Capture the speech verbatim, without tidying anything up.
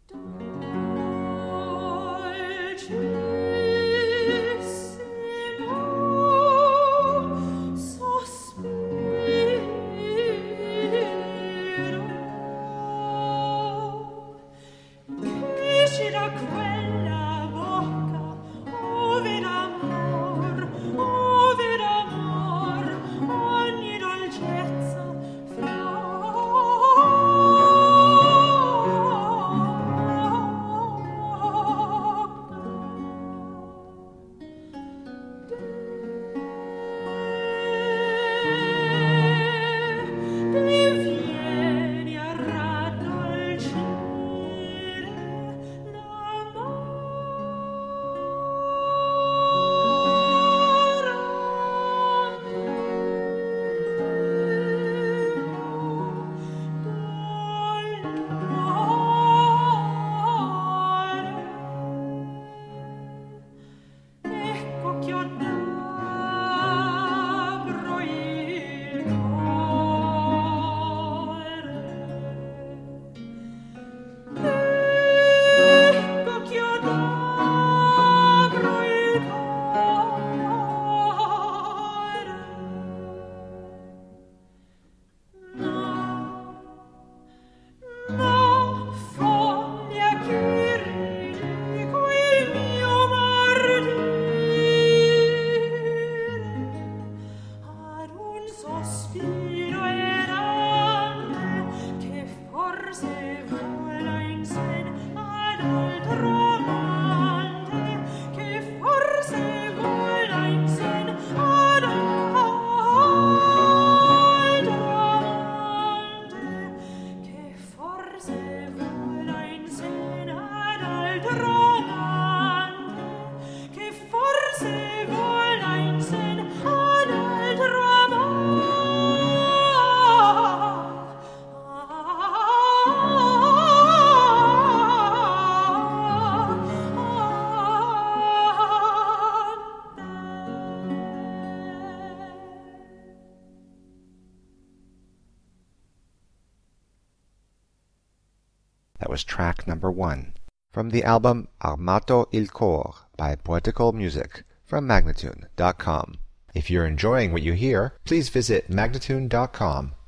That was track number one from the album Armato il Cor by Poetical Music from Magnatune dot com. If you're enjoying what you hear, please visit Magnatune dot com